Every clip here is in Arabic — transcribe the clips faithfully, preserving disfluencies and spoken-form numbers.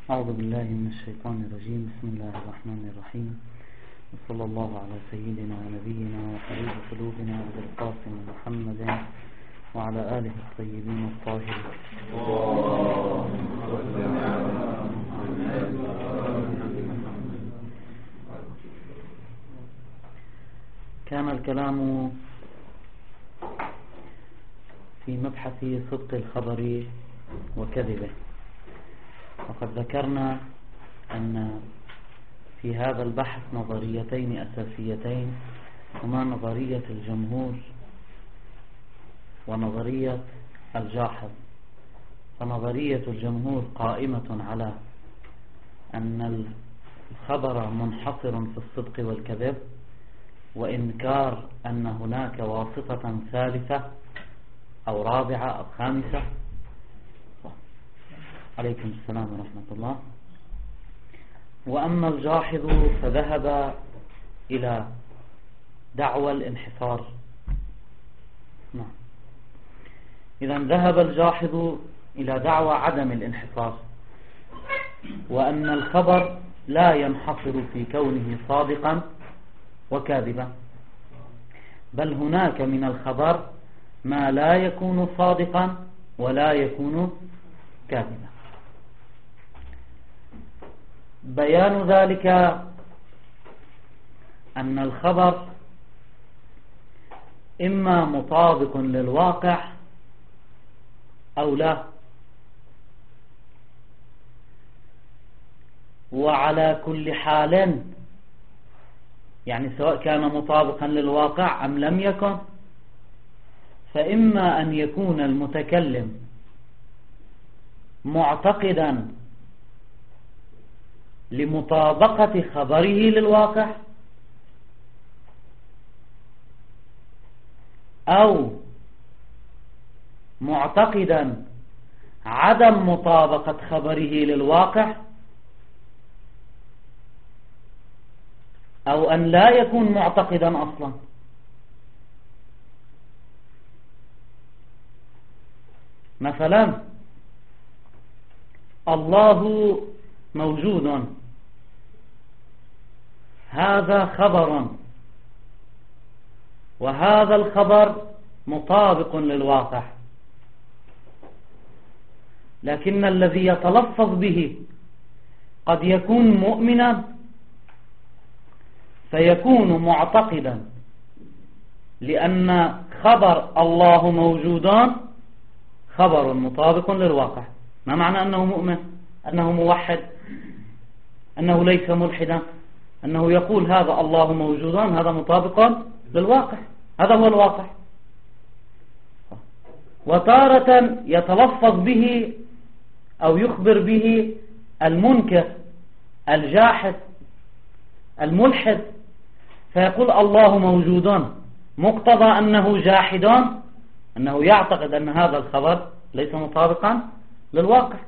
أعوذ بالله من الشيطان الرجيم. بسم الله الرحمن الرحيم، وصلى الله على سيدنا ونبينا وحبيب قلوبنا أبي القاسم محمد وعلى آله الطيبين الطاهرين. كان الكلام في مبحث صدق الخبر وكذبه، وقد ذكرنا أن في هذا البحث نظريتين أساسيتين، هما نظرية الجمهور ونظرية الجاحظ. فنظرية الجمهور قائمة على أن الخبر منحصر في الصدق والكذب، وإنكار أن هناك واسطة ثالثة أو رابعة أو خامسة. عليكم السلام ورحمة الله. وأما الجاحظ فذهب إلى دعوى الانحصار. نعم، إذن ذهب الجاحظ إلى دعوى عدم الانحصار، وأن الخبر لا ينحصر في كونه صادقا وكاذبا، بل هناك من الخبر ما لا يكون صادقا ولا يكون كاذبا. بيان ذلك أن الخبر إما مطابق للواقع أو لا، وعلى كل حال، يعني سواء كان مطابقا للواقع أم لم يكن، فإما أن يكون المتكلم معتقدا لمطابقة خبره للواقع، أو معتقدا عدم مطابقة خبره للواقع، أو أن لا يكون معتقدا أصلا. مثلا الله موجود، هذا خبر، وهذا الخبر مطابق للواقع، لكن الذي يتلفظ به قد يكون مؤمنا فيكون معتقدا، لأن خبر الله موجودان خبر مطابق للواقع. ما معنى أنه مؤمن؟ أنه موحد، أنه ليس ملحدا، أنه يقول هذا الله موجودان، هذا مطابق للواقع، هذا هو الواقع. وتارة يتلفظ به أو يخبر به المنكر الجاحد الملحد، فيقول الله موجودان، مقتضى أنه جاحدان، أنه يعتقد أن هذا الخبر ليس مطابقا للواقع.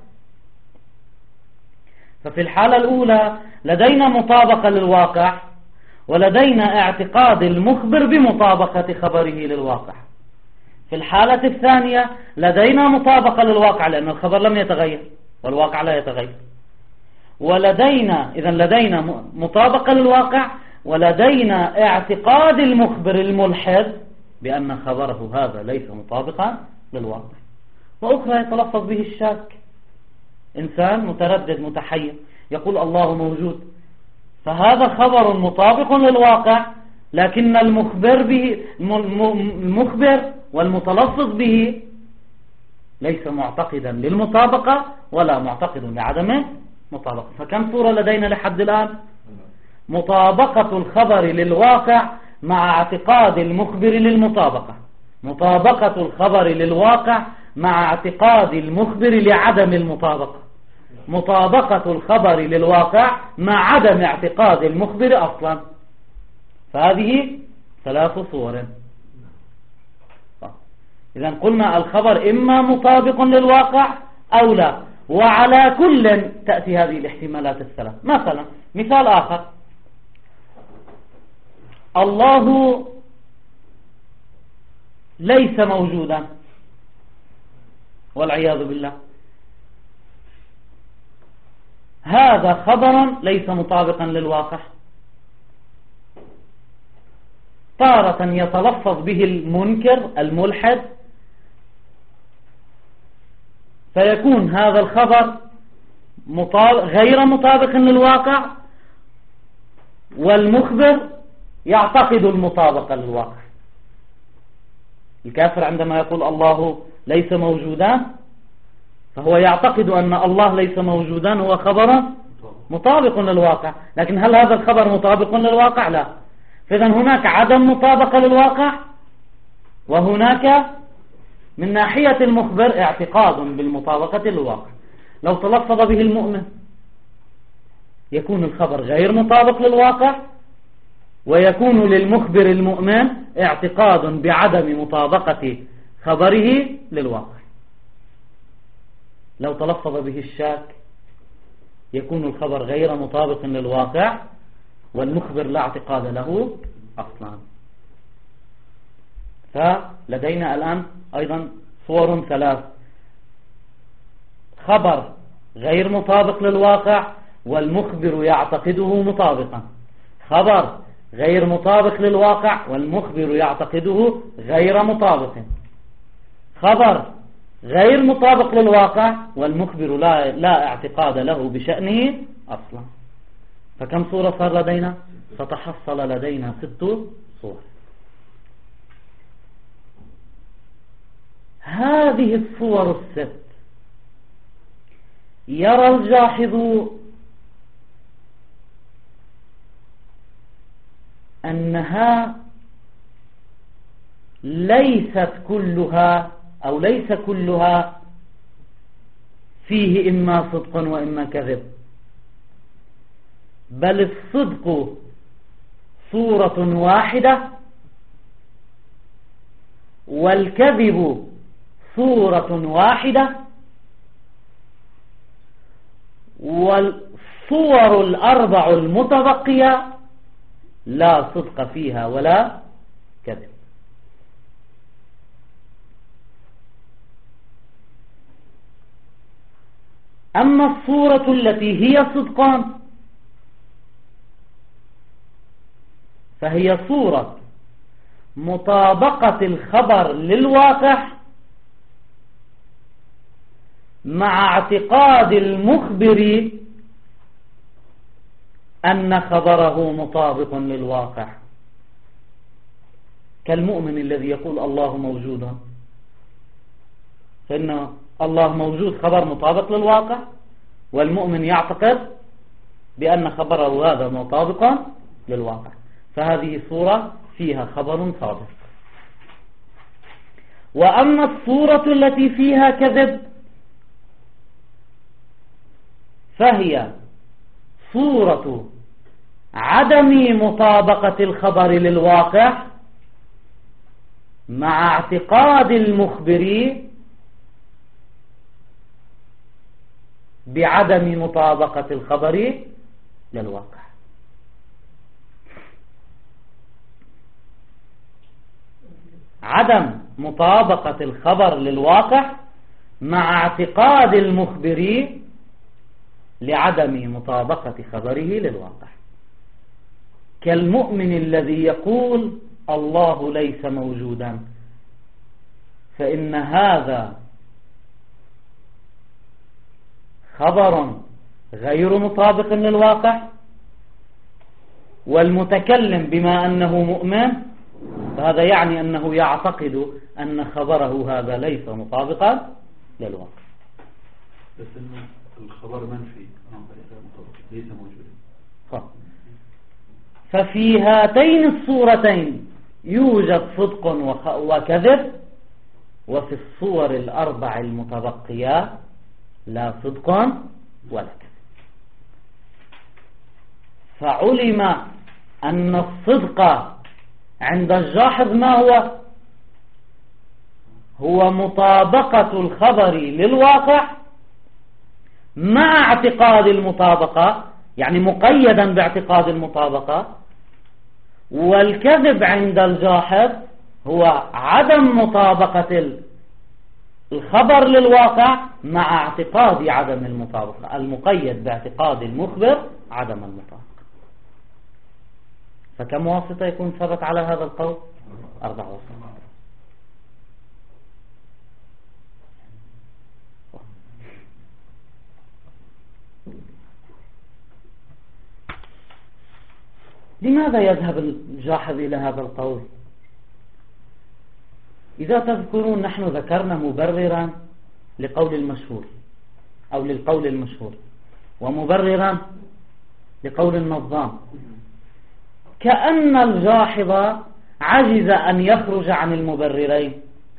ففي الحالة الأولى لدينا مطابقة للواقع، ولدينا اعتقاد المخبر بمطابقة خبره للواقع. في الحالة الثانية لدينا مطابقة للواقع، لأن الخبر لم يتغير والواقع لا يتغير. ولدينا إذن لدينا مطابقة للواقع، ولدينا اعتقاد المخبر الملحد بأن خبره هذا ليس مطابقا للواقع. وأخرى يتلفظ به الشاك، إنسان متردد متحير يقول الله موجود، فهذا خبر مطابق للواقع، لكن المخبر به المخبر والمتلفظ به ليس معتقدا للمطابقة ولا معتقد لعدم مطابقة. فكم صورة لدينا لحد الآن؟ مطابقة الخبر للواقع مع اعتقاد المخبر للمطابقة، مطابقة الخبر للواقع مع اعتقاد المخبر لعدم المطابقة، مطابقة الخبر للواقع مع عدم اعتقاد المخبر أصلا. فهذه ثلاث صور. إذن قلنا الخبر إما مطابق للواقع أو لا، وعلى كل تأتي هذه الاحتمالات الثلاث. مثلا مثال آخر، الله ليس موجودا، والعياذ بالله. هذا خبر ليس مطابقا للواقع. تارة يتلفظ به المنكر الملحد فيكون هذا الخبر غير مطابق للواقع، والمخبر يعتقد المطابقة للواقع. الكافر عندما يقول الله ليس موجودا فهو يعتقد أن الله ليس موجودا هو خبر مطابق للواقع، لكن هل هذا الخبر مطابق للواقع؟ لا. فإذا هناك عدم مطابقة للواقع، وهناك من ناحية المخبر اعتقاد بالمطابقة للواقع. لو تلفظ به المؤمن يكون الخبر غير مطابق للواقع، ويكون للمخبر المؤمن اعتقاد بعدم مطابقة خبره للواقع. لو تلفظ به الشاك يكون الخبر غير مطابق للواقع، والمخبر لا اعتقاد له أصلا. فلدينا الآن أيضا صور ثلاث: خبر غير مطابق للواقع والمخبر يعتقده مطابقا، خبر غير مطابق للواقع والمخبر يعتقده غير مطابق، خبر غير مطابق للواقع والمخبر لا, لا اعتقاد له بشأنه أصلا. فكم صورة صار لدينا؟ فتحصل لدينا ست صور. هذه الصور الست يرى الجاحظ أنها ليست كلها أو ليس كلها فيه إما صدق وإما كذب، بل الصدق صورة واحدة والكذب صورة واحدة، والصور الأربع المتبقية لا صدق فيها ولا كذب. أما الصورة التي هي صدقان فهي صورة مطابقة الخبر للواقع مع اعتقاد المخبر أن خبره مطابق للواقع، كالمؤمن الذي يقول الله موجود، فإن الله موجود خبر مطابق للواقع، والمؤمن يعتقد بأن خبره هذا مطابق للواقع، فهذه صورة فيها خبر صادق. وأما الصورة التي فيها كذب فهي صورة عدم مطابقة الخبر للواقع مع اعتقاد المخبر بعدم مطابقة الخبر للواقع. عدم مطابقة الخبر للواقع مع اعتقاد المخبر لعدم مطابقة خبره للواقع، كالمؤمن الذي يقول الله ليس موجودا، فإن هذا خبر غير مطابق للواقع، والمتكلم بما أنه مؤمن فهذا يعني أنه يعتقد أن خبره هذا ليس مطابقا للواقع. بس إن الخبر منفي ليس موجودا. ففي هاتين الصورتين يوجد صدق وكذب، وفي الصور الأربع المتبقيات لا صدق ولا كذب. فعلم أن الصدق عند الجاحظ ما هو؟ هو مطابقة الخبر للواقع مع اعتقاد المطابقة، يعني مقيدا باعتقاد المطابقة. والكذب عند الجاحظ هو عدم مطابقة الخبر للواقع مع اعتقاد عدم المطابقة، المقيد باعتقاد المخبر عدم المطابقة. فكم واسطة يكون ثبت على هذا القول؟ أربع واسطات. لماذا يذهب الجاحظ إلى هذا القول؟ إذا تذكرون نحن ذكرنا مبررا لقول المشهور أو للقول المشهور ومبررا لقول النظام، كأن الجاحظ عجز أن يخرج عن المبررين.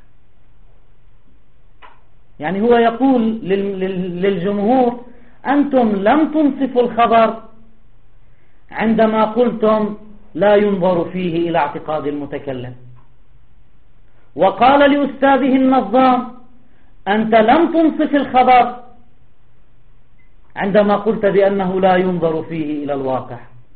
يعني هو يقول للجمهور أنتم لم تنصفوا الخبر عندما قلتم لا ينظر فيه إلى اعتقاد المتكلم، وقال لأستاذه النظام أنت لم تنصف الخبر عندما قلت بأنه لا ينظر فيه إلى الواقع.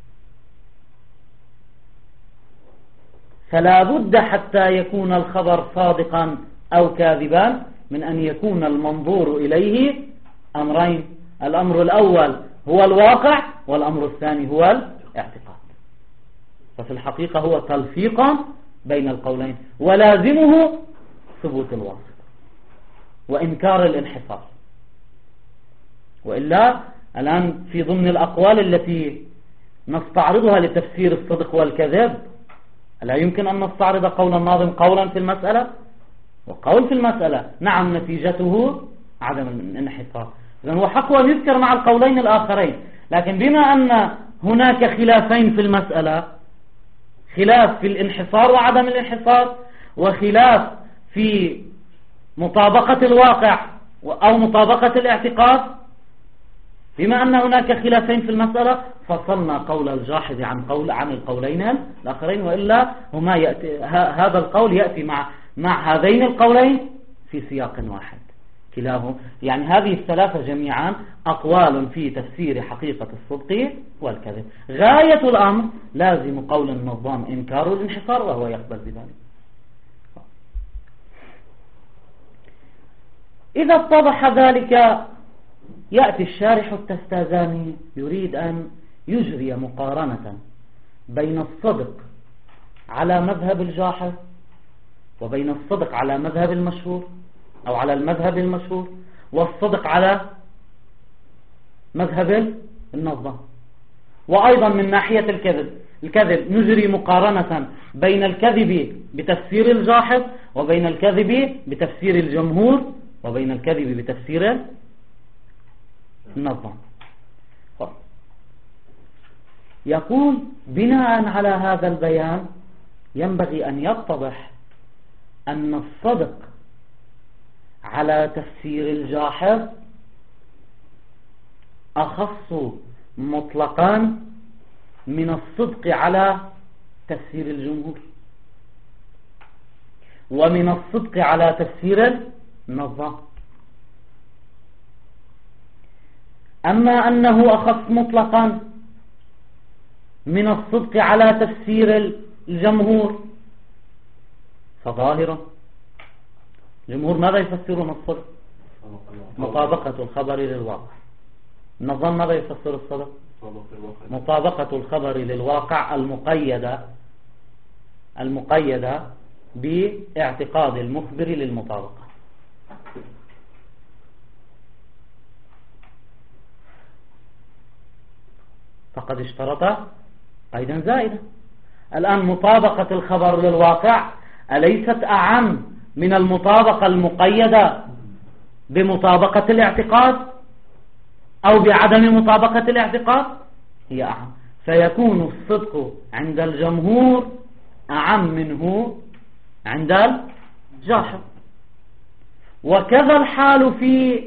فلا بد حتى يكون الخبر صادقا أو كاذبا من أن يكون المنظور إليه أمرين، الأمر الأول هو الواقع والأمر الثاني هو الاعتقاد. ففي الحقيقة هو تلفيق بين القولين، ولازمه ثبوت الواسطة وإنكار الانحصار. وإلا الآن في ضمن الأقوال التي نستعرضها لتفسير الصدق والكذب لا يمكن أن نستعرض قول الناظم قولا في المسألة وقول في المسألة نعم نتيجته عدم الانحصار. إذن هو حق أن يذكر مع القولين الآخرين، لكن بما أن هناك خلافين في المسألة، خلاف في الانحصار وعدم الانحصار، وخلاف في مطابقة الواقع أو مطابقة الاعتقاد، بما أن هناك خلافين في المسألة فصلنا قول الجاحظ عن قول عن القولين الآخرين، وإلا هما يأتي هذا القول يأتي مع مع هذين القولين في سياق واحد كلاهما. يعني هذه الثلاثة جميعا أقوال في تفسير حقيقة الصدق والكذب. غاية الأمر لازم قول النظام إنكار الانحصار وهو يقبل بذلك. إذا اتضح ذلك يأتي الشارح التستازاني يريد أن يجري مقارنة بين الصدق على مذهب الجاحظ وبين الصدق على مذهب المشهور أو على المذهب المشهور والصدق على مذهب النظام. وأيضا من ناحية الكذب الكذب نجري مقارنة بين الكذب بتفسير الجاحظ وبين الكذب بتفسير الجمهور وبين الكذب بتفسير النظام. يقول بناء على هذا البيان ينبغي أن يتضح أن الصدق على تفسير الجاحظ أخص مطلقا من الصدق على تفسير الجمهور ومن الصدق على تفسير النظام. أما أنه أخص مطلقا من الصدق على تفسير الجمهور فظاهرا الجمهور ماذا يفسرون الصدق؟ مطابقة الخبر للواقع. النظام ماذا يفسر الصدق؟ مطابقة الخبر للواقع المقيدة المقيدة باعتقاد المخبر للمطابقة. فقد اشترط قيدا زائدا. الآن مطابقة الخبر للواقع أليست أعم من المطابقة المقيدة بمطابقة الاعتقاد أو بعدم مطابقة الاعتقاد؟ هي أعم. فيكون الصدق عند الجمهور أعم منه عند الجاحظ. وكذا الحال في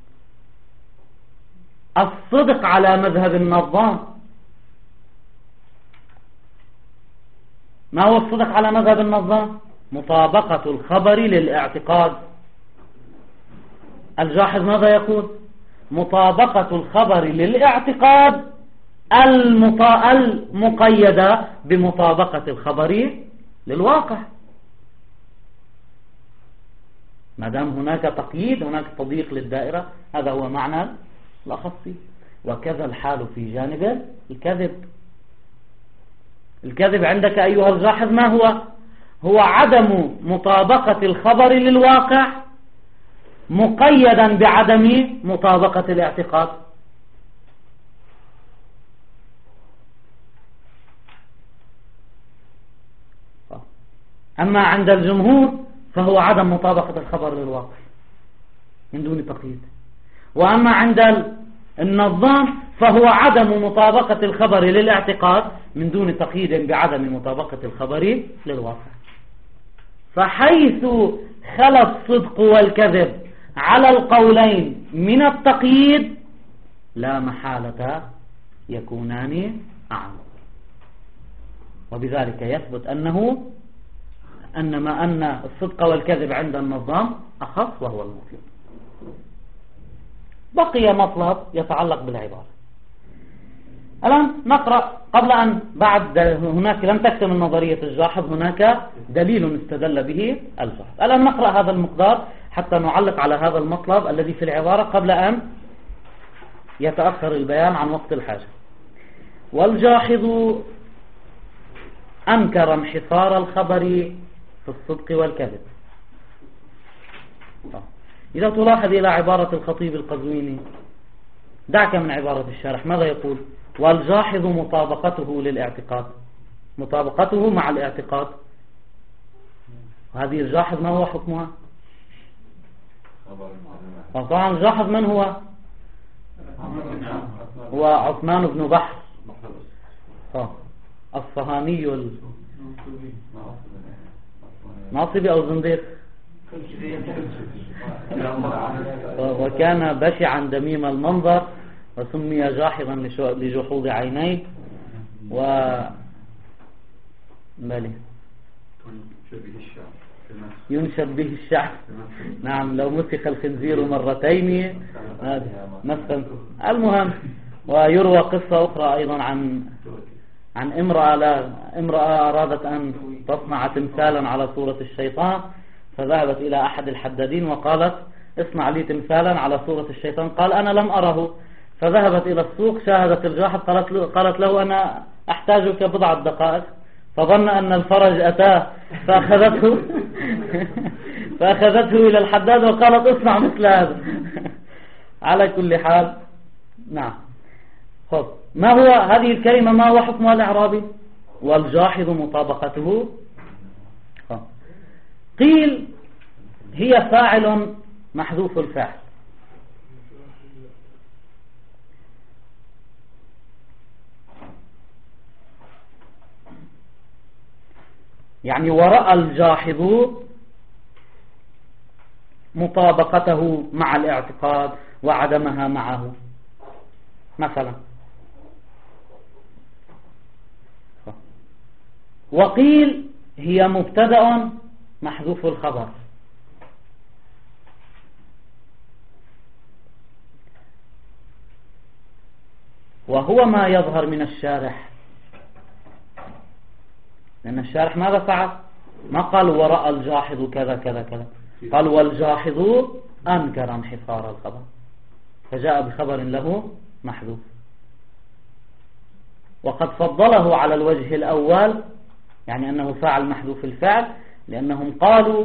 الصدق على مذهب النظام. ما هو الصدق على مذهب النظام؟ مطابقة الخبر للاعتقاد. الجاحظ ماذا يقول؟ مطابقة الخبر للاعتقاد المقيدة بمطابقة الخبر للواقع. ما دام هناك تقييد، هناك تضييق للدائرة، هذا هو معنى الأخصي. وكذا الحال في جانب الكذب. الكذب عندك أيها الجاحظ ما هو؟ هو عدم مطابقة الخبر للواقع مقيدا بعدم مطابقة الاعتقاد. أما عند الجمهور فهو عدم مطابقة الخبر للواقع من دون تقييد. وأما عند النظام فهو عدم مطابقة الخبر للاعتقاد من دون تقييد بعدم مطابقة الخبر للواقع. فحيث خلا الصدق والكذب على القولين من التقييد لا محالة يكونان أعم. وبذلك يثبت أنه أنما أن الصدق والكذب عند النظام أخص وهو المطلق. بقي مطلب يتعلق بالعبارة. الآن نقرأ قبل أن بعد هناك لم تكتمل نظرية الجاحظ، هناك دليل استدل به الجاحظ. الآن نقرأ هذا المقدار حتى نعلق على هذا المطلب الذي في العبارة قبل أن يتأخر البيان عن وقت الحاجة. والجاحظ أنكر انحصار الخبر في الصدق والكذب. إذا تلاحظ إلى عبارة الخطيب القزويني، دعك من عبارة الشارح، ماذا يقول؟ والجاحظ مطابقته للاعتقاد، مطابقته مع الاعتقاد. وهذه الجاحظ ما هو حكمها؟ طبعا الجاحظ من هو؟ هو عثمان بن بحر الصهاني الناصبي أو زنديق، وكان بشعا دميم المنظر وسمي جاحظا لجحوظ عينيه و بلي ينشب به الشعب. نعم، لو مسخ الخنزير مرتين مثلا. المهم، ويروى قصة أخرى أيضا عن عن امرأة لا امرأة أرادت أن تصنع تمثالا على صورة الشيطان، فذهبت إلى أحد الحدادين وقالت اصنع لي تمثالا على صورة الشيطان. قال أنا لم أره. فذهبت إلى السوق، شاهدت الجاحظ، قالت له, قالت له أنا أحتاجك بضعة دقائق. فظن أن الفرج أتاه فأخذته فأخذته إلى الحداد وقالت اصنع مثل هذا. على كل حال، نعم. خب، ما هو هذه الكلمة؟ ما هو حكمها الإعرابي؟ والجاحظ مطابقته. خب. قيل هي فاعل محذوف الفعل. يعني ورأى الجاحظ مطابقته مع الاعتقاد وعدمها معه مثلا. وقيل هي مبتدأ محذوف الخبر. وهو ما يظهر من الشارح، لأن الشارح ماذا فعل؟ ما قال ورأى الجاحظ كذا كذا كذا، قال والجاحظ أنكر انحصار الخبر، فجاء بخبر له محذوف. وقد فضله على الوجه الأول، يعني أنه فاعل محذوف الفعل، لأنهم قالوا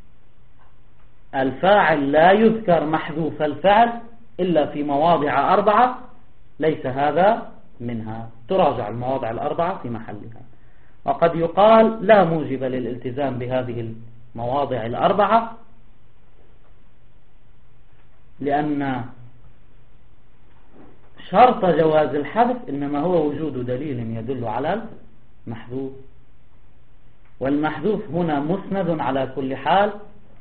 الفاعل لا يذكر محذوف الفعل إلا في مواضع أربعة، ليس هذا منها، تراجع المواضع الأربعة في محلها. وقد يقال لا موجب للالتزام بهذه المواضع الأربعة، لأن شرط جواز الحذف إنما هو وجود دليل يدل على المحذوف، والمحذوف هنا مسند على كل حال.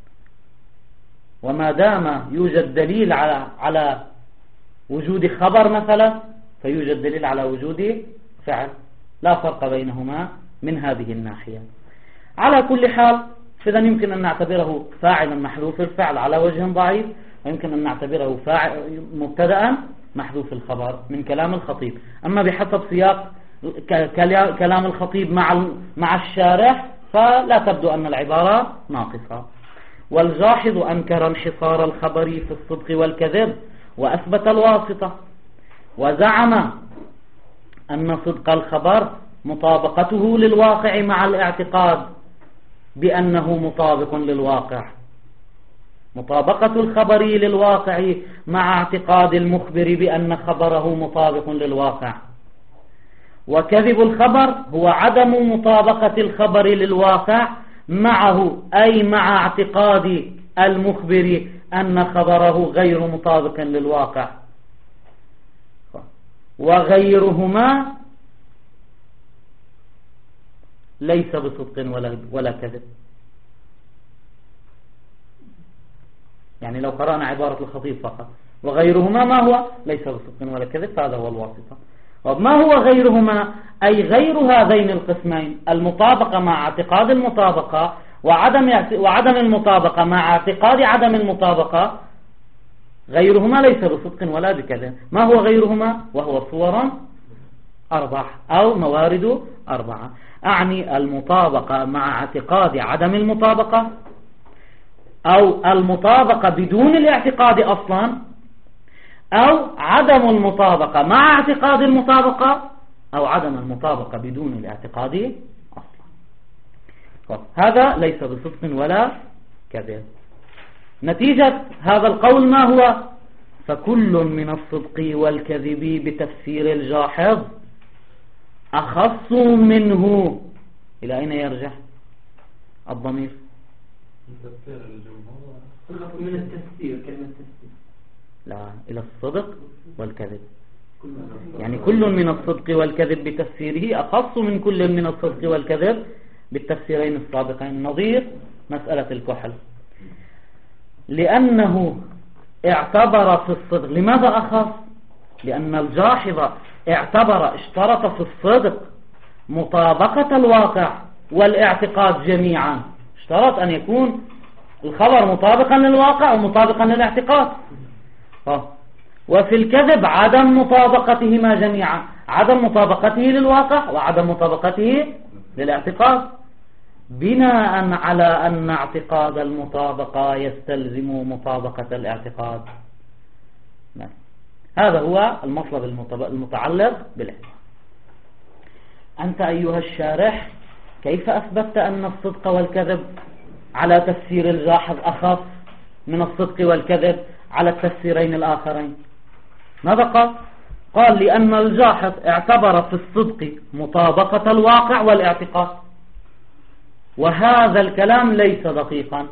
وما دام يوجد دليل على على وجود خبر مثلا، فيوجد دليل على وجود فعل، لا فرق بينهما من هذه الناحية. على كل حال، فإذا يمكن أن نعتبره فاعلا محذوف الفعل على وجه ضعيف، ويمكن أن نعتبره فاعل مبتدأ محذوف الخبر من كلام الخطيب. أما بحسب سياق كلام الخطيب مع مع الشارح فلا تبدو أن العبارة ناقصة. والجاحظ أنكر انحصار الخبر في الصدق والكذب وأثبت الواسطة، وزعم أن صدق الخبر مطابقته للواقع مع الاعتقاد بأنه مطابق للواقع، مطابقة الخبر للواقع مع اعتقاد المخبر بأن خبره مطابق للواقع. وكذب الخبر هو عدم مطابقة الخبر للواقع معه، أي مع اعتقاد المخبر أن خبره غير مطابق للواقع. وغيرهما ليس بصدق ولا ولا كذب. يعني لو قرأنا عبارة الخطيب فقط وغيرهما ما هو ليس بصدق ولا كذب، فهذا هو الواسطة. وما هو غيرهما؟ أي غير هذين القسمين، المطابقة مع اعتقاد المطابقة وعدم وعدم المطابقة مع اعتقاد عدم المطابقة. غيرهما ليس بصدق ولا بكذب. ما هو غيرهما؟ وهو صور أربع أو موارد أربعة. أعني المطابقة مع اعتقاد عدم المطابقة، أو المطابقة بدون الاعتقاد أصلا، أو عدم المطابقة مع اعتقاد المطابقة، أو عدم المطابقة بدون الاعتقاد أصلا. هذا ليس بصدق ولا كذب. نتيجة هذا القول ما هو؟ فكل من الصدق والكذب بتفسير الجاحظ أخص منه. إلى أين يرجع الضمير؟ من التفسير، كلمة تفسير لا، إلى الصدق والكذب. يعني كل من الصدق والكذب بتفسيره أخص من كل من الصدق والكذب بالتفسيرين السابقين. نظير مسألة الكحل، لأنه اعتبر في الصدق. لماذا أخص؟ لأن الجاحظ اعتبر اشترط في الصدق مطابقة الواقع والاعتقاد جميعا. اشترط أن يكون الخبر مطابقا للواقع ومطابقا للاعتقاد. وفي الكذب عدم مطابقتهما جميعا، عدم مطابقته للواقع وعدم مطابقته للاعتقاد، بناء على أن اعتقاد المطابقة يستلزم مطابقة الاعتقاد. هذا هو المطلب المتعلق بالعلم. أنت أيها الشارح كيف أثبتت أن الصدق والكذب على تفسير الجاحظ أخف من الصدق والكذب على التفسيرين الآخرين؟ ماذا قال؟ قال لأن الجاحظ اعتبر في الصدق مطابقة الواقع والاعتقاد، وهذا الكلام ليس دقيقا.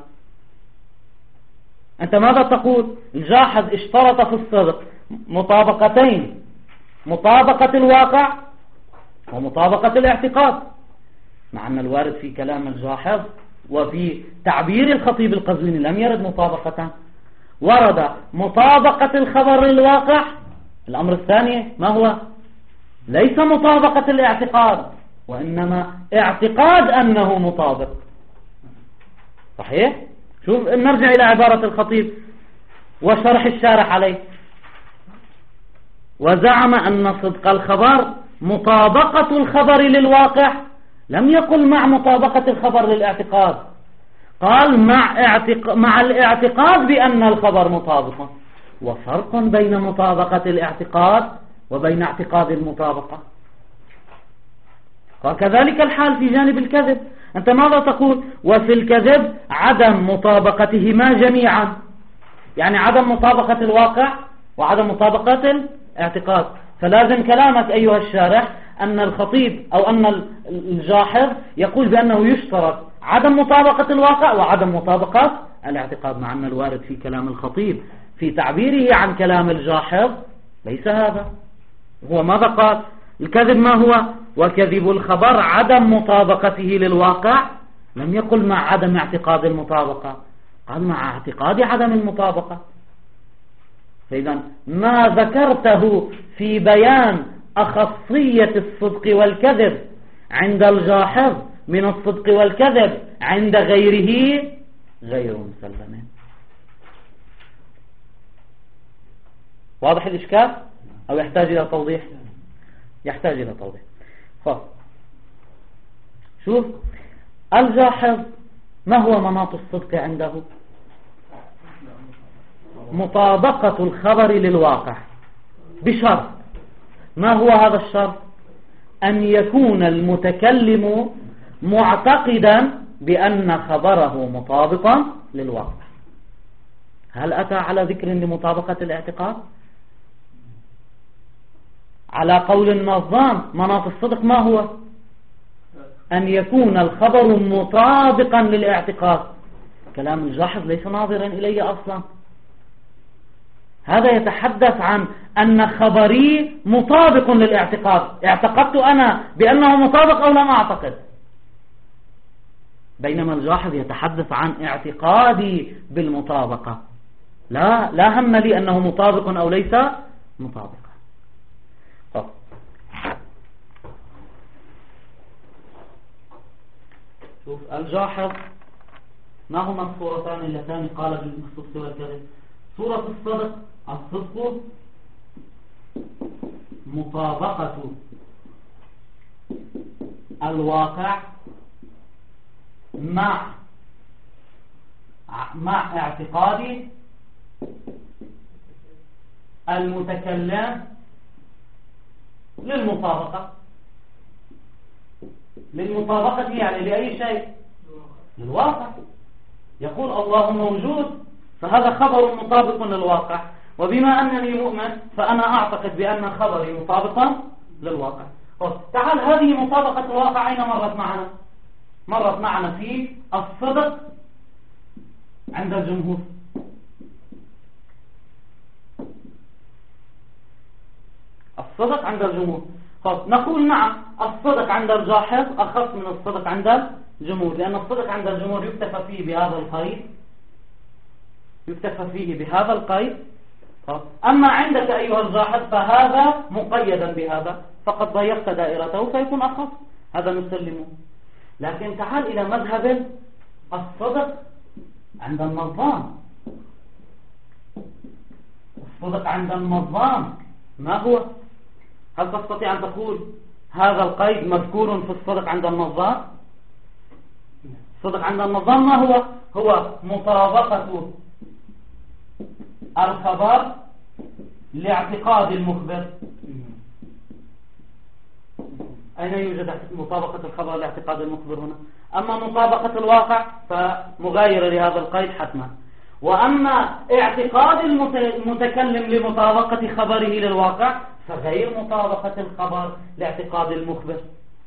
أنت ماذا تقول؟ الجاحظ اشترط في الصدق مطابقتين، مطابقة الواقع ومطابقة الاعتقاد، مع أن الوارد في كلام الجاحظ وفي تعبير الخطيب القزويني لم يرد مطابقة. ورد مطابقة الخبر للواقع. الأمر الثاني ما هو؟ ليس مطابقة الاعتقاد، وإنما اعتقاد أنه مطابق. صحيح؟ شوف، نرجع إلى عبارة الخطيب وشرح الشارح عليه. وزعم أن صدق الخبر مطابقة الخبر للواقع. لم يقل مع مطابقة الخبر للاعتقاد، قال مع, اعتق... مع الاعتقاد بأن الخبر مطابق. وفرق بين مطابقة الاعتقاد وبين اعتقاد المطابقة. وكذلك الحال في جانب الكذب. أنت ماذا تقول؟ وفي الكذب عدم مطابقتهما جميعا، يعني عدم مطابقة الواقع وعدم مطابقة الاعتقاد. فلازم كلامك أيها الشارح أن الخطيب أو أن الجاحظ يقول بأنه يشترط عدم مطابقة الواقع وعدم مطابقة الاعتقاد، مع أن الوارد في كلام الخطيب في تعبيره عن كلام الجاحظ ليس هذا. هو ماذا قال؟ الكذب ما هو؟ وكذب الخبر عدم مطابقته للواقع. لم يقل مع عدم اعتقاد المطابقة، قال مع اعتقاد عدم المطابقة. فإذا ما ذكرته في بيان أخصية الصدق والكذب عند الجاحظ من الصدق والكذب عند غيره غير مسلم. واضح الإشكال أو يحتاج إلى توضيح؟ يحتاج إلى توضيح. خلاص، شوف الجاحظ ما هو مناط الصدق عنده؟ مطابقة الخبر للواقع بشرط. ما هو هذا الشرط؟ أن يكون المتكلم معتقدا بأن خبره مطابقا للواقع. هل أتى على ذكر لمطابقة الاعتقاد؟ على قول النظام مناط الصدق ما هو؟ أن يكون الخبر مطابقا للاعتقاد. كلام الجاحظ ليس ناظرا إلي أصلا. هذا يتحدث عن أن خبري مطابق للاعتقاد. اعتقدت أنا بأنه مطابق أو لم أعتقد؟ بينما الجاحظ يتحدث عن اعتقادي بالمطابقة. لا لا هم لي أنه مطابق أو ليس مطابقا. طب. شوف الجاحظ ما هما الصورتان اللتان قال بالصدق والكذب؟ صورة الصدق: الصدق مطابقة الواقع مع مع اعتقاد المتكلم للمطابقة. للمطابقة يعني لأي شيء؟ للواقع. يقول الله موجود، فهذا خبر مطابق للواقع، وبما أنني مؤمن فأنا أعتقد بأن خبري مطابقا للواقع. تعال، هذه مطابقة الواقع أين مرت معنا؟ مرت معنا في الصدق عند الجمهور. الصدق عند الجمهور. نقول نعم الصدق عند الجاحظ أخف من الصدق عند الجمهور، لأن الصدق عند الجمهور يكتفى فيه بهذا القيد يكتفى فيه بهذا القيد أما عندك أيها الجاحظ فهذا مقيدا بهذا، فقد ضيقت دائرته فيكون أخف. هذا نسلمه. لكن تعال إلى مذهب الصدق عند النظام. الصدق عند النظام ما هو؟ هل تستطيع أن تقول هذا القيد مذكور في الصدق عند النظام؟ الصدق عند النظام ما هو؟ هو مطابقة الخبر لاعتقاد المخبر. أين يوجد مطابقة الخبر لاعتقاد المخبر هنا؟ أما مطابقة الواقع فمغايرة لهذا القيد حتما. وأما اعتقاد المتكلم لمطابقة خبره للواقع فغير مطابقة الخبر لاعتقاد المخبر.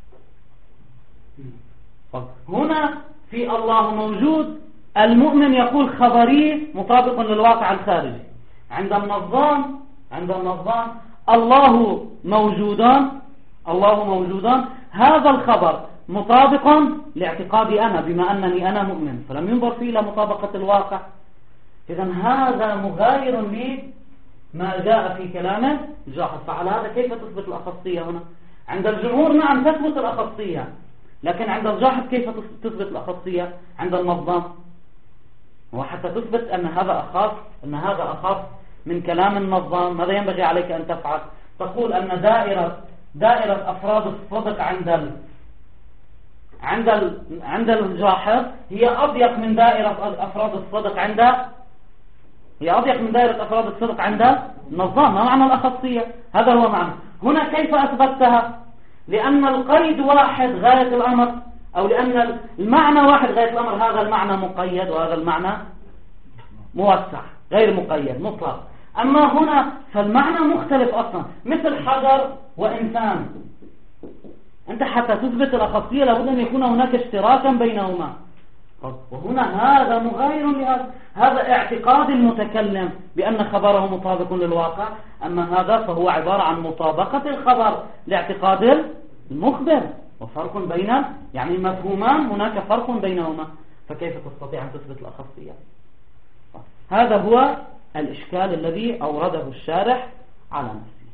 هنا في الله موجود، المؤمن يقول خبري مطابق للواقع الخارجي. عند النظام عند النظام الله موجودان الله موجودان هذا الخبر مطابق لاعتقادي أنا بما أنني أنا مؤمن، فلم ينظر فيه إلى مطابقة الواقع. إذن هذا مغاير لما جاء في كلامه الجاحظ. فعلى هذا كيف تثبت الأخصية هنا؟ عند الجمهور نعم تثبت الأخصية، لكن عند الجاحظ كيف تثبت الأخصية؟ عند النظام. وحتى تثبت أن هذا أخص أن هذا أخص من كلام النظام، ماذا ينبغي عليك أن تفعل؟ تقول أن دائرة دائرة أفراد الصدق عند ال... عند ال... عند الجاحظ هي أضيق من دائرة أفراد الصدق عند هي أضيق من دائرة أفراد الصدق عند النظام. ما معنى الأخصية؟ هذا هو معنى. هنا كيف أثبتها؟ لأن القيد واحد غاية الأمر، أو لأن المعنى واحد غاية الأمر. هذا المعنى مقيد وهذا المعنى موسع غير مقيد مطلق. أما هنا فالمعنى مختلف أصلا، مثل حجر وإنسان. أنت حتى تثبت الأخصية لابد أن يكون هناك اشتراكا بينهما، وهنا هذا مغاير لهذا. هذا اعتقاد المتكلم بأن خبره مطابق للواقع، أما هذا فهو عبارة عن مطابقة الخبر لاعتقاد المخبر، وفرق بين يعني مفهومان هناك فرق بينهما. فكيف تستطيع أن تثبت الأخصية؟ هذا هو الإشكال الذي أورده الشارح على نفسه.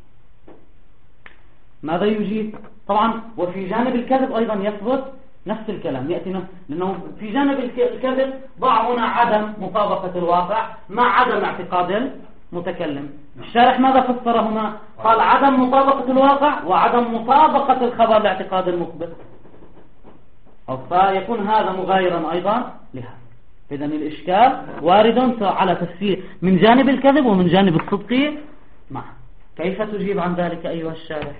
ماذا يجيب؟ طبعا وفي جانب الكذب أيضا يثبت نفس الكلام يأتي نفس، لأنه في جانب الكذب ضع هنا عدم مطابقة الواقع مع عدم اعتقاد المتكلم. الشارح ماذا فسر هنا؟ قال عدم مطابقة الواقع وعدم مطابقة الخبر لاعتقاد المخبر، فيكون هذا مغايرا أيضا لها. إذن الإشكال وارد على تفسير من جانب الكذب ومن جانب الصدق معه. كيف تجيب عن ذلك أيها الشارح؟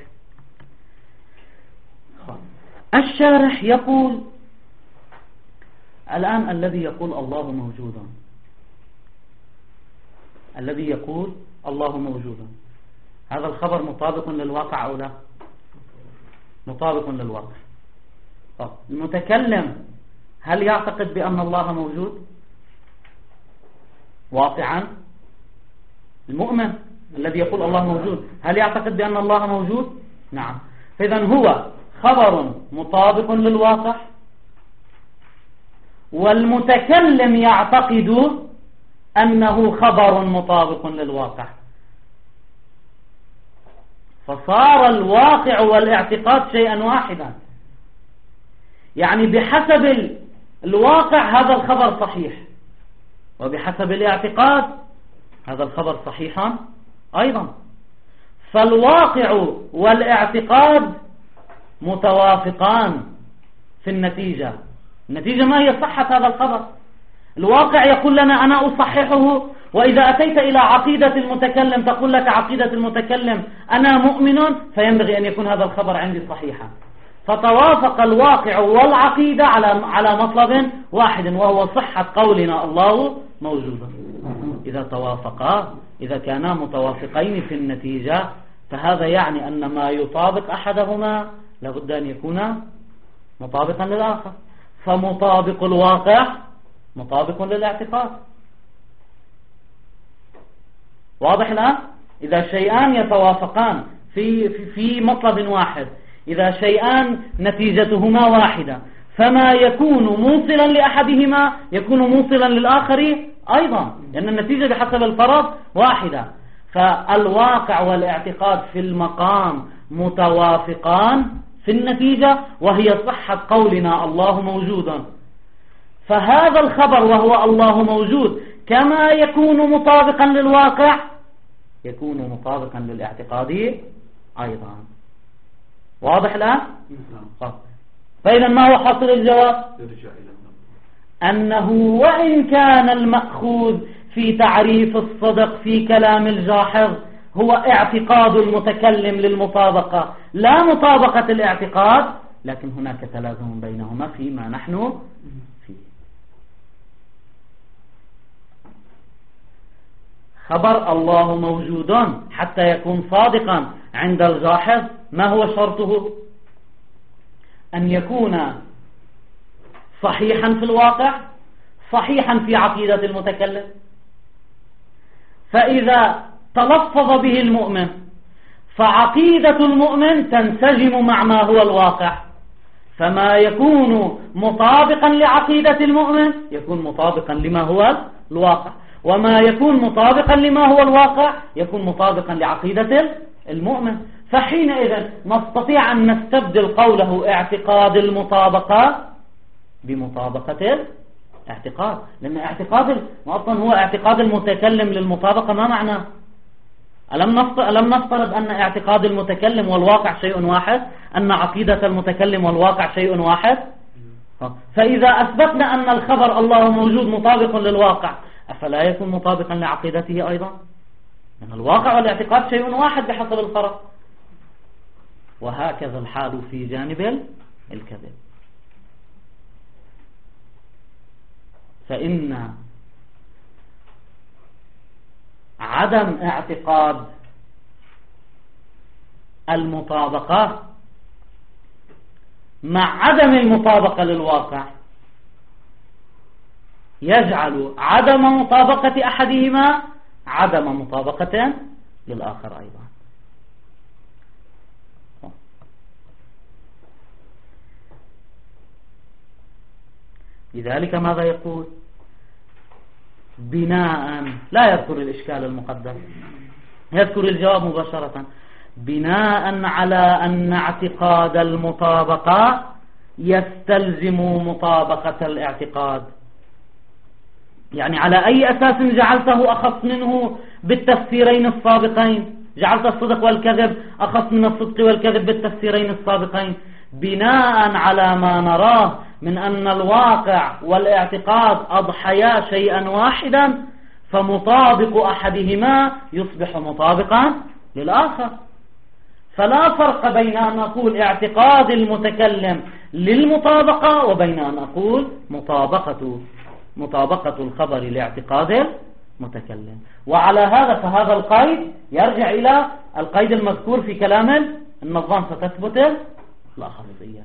الشارح يقول الآن الذي يقول الله موجود، الذي يقول الله موجود، هذا الخبر مطابق للواقع أو لا؟ مطابق للواقع. طب المتكلم هل يعتقد بأن الله موجود واقعا؟ المؤمن الذي يقول الله موجود هل يعتقد بأن الله موجود؟ نعم. فإذن هو خبر مطابق للواقع، والمتكلم يعتقد أنه خبر مطابق للواقع، فصار الواقع والاعتقاد شيئا واحدا. يعني بحسب الواقع هذا الخبر صحيح، وبحسب الاعتقاد هذا الخبر صحيحا أيضا. فالواقع والاعتقاد متوافقان في النتيجة. النتيجة ما هي صحة هذا الخبر؟ الواقع يقول لنا أنا أصححه، وإذا أتيت إلى عقيدة المتكلم تقول لك عقيدة المتكلم أنا مؤمن، فينبغي أن يكون هذا الخبر عندي صحيحا. فتوافق الواقع والعقيدة على على مطلب واحد، وهو صحة قولنا الله موجود. إذا توافقا، إذا كانا متوافقين في النتيجة، فهذا يعني أن ما يطابق أحدهما لابد أن يكون مطابقا للآخر. فمطابق الواقع مطابق للاعتقاد. واضح الآن؟ إذا شيئان يتوافقان في, في, في مطلب واحد، إذا شيئان نتيجتهما واحدة، فما يكون موصلا لأحدهما يكون موصلا للآخر أيضا، لأن النتيجة بحسب الفرض واحدة. فالواقع والاعتقاد في المقام متوافقان في النتيجة، وهي صحة قولنا الله موجود. فهذا الخبر وهو الله موجود كما يكون مطابقا للواقع يكون مطابقا للاعتقاد أيضا. واضح الآن؟ فإذا ما هو حاصل الجواب؟ أنه وإن كان المأخوذ في تعريف الصدق في كلام الجاحظ هو اعتقاد المتكلم للمطابقة لا مطابقة الاعتقاد، لكن هناك تلازم بينهما فيما نحن فيه. خبر الله موجود حتى يكون صادقا عند الجاحظ ما هو شرطه؟ أن يكون صحيحا في الواقع، صحيحا في عقيدة المتكلم. فإذا تلفظ به المؤمن فعقيدة المؤمن تنسجم مع ما هو الواقع، فما يكون مطابقا لعقيدة المؤمن يكون مطابقا لما هو الواقع، وما يكون مطابقا لما هو الواقع يكون مطابقا لعقيدة المؤمن. فحينئذ نستطيع أن نستبدل قوله اعتقاد المطابقة بمطابقة الاعتقاد، لأن اعتقاد أصلا هو اعتقاد المتكلم للمطابقة. ما معنى؟ ألم نفترض أن اعتقاد المتكلم والواقع شيء واحد، أن عقيدة المتكلم والواقع شيء واحد؟ فإذا أثبتنا أن الخبر الله موجود مطابق للواقع، أفلا يكون مطابقا لعقيدته أيضا؟ لأن الواقع والاعتقاد شيء واحد بحسب الفرق. وهكذا الحال في جانب الكذب. فإن عدم اعتقاد المطابقة مع عدم المطابقة للواقع يجعل عدم مطابقة أحدهما عدم مطابقة للآخر أيضا. لذلك ماذا يقول؟ بناء، لا يذكر الإشكال المقدم، يذكر الجواب مباشرة. بناء على أن اعتقاد المطابقة يستلزم مطابقة الاعتقاد. يعني على أي أساس جعلته أخص منه بالتفسيرين السابقين؟ جعلت الصدق والكذب أخص من الصدق والكذب بالتفسيرين السابقين بناء على ما نراه من أن الواقع والاعتقاد أضحيا شيئا واحدا، فمطابق أحدهما يصبح مطابقا للآخر. فلا فرق بين أن أقول اعتقاد المتكلم للمطابقة وبين أن أقول مطابقة مطابقة الخبر لاعتقاد المتكلم. وعلى هذا فهذا القيد يرجع إلى القيد المذكور في كلام النظام، فتثبت الأخصية